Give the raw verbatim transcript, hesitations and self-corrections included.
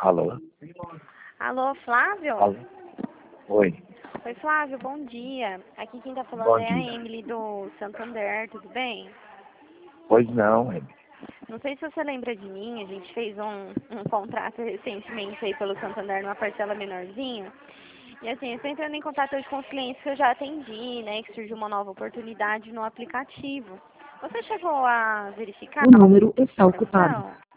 Alô? Alô, Flávio? Alô? Oi, Oi, Flávio, bom dia. Aqui quem tá falando bom é a dia. Emily do Santander, tudo bem? Pois não, Emily. Não sei se você lembra de mim, a gente fez um, um contrato recentemente aí pelo Santander numa parcela menorzinha. E assim, eu estou entrando em contato hoje com os clientes que eu já atendi, né, que surgiu uma nova oportunidade no aplicativo. Você chegou a verificar O número está a ocupado. informação?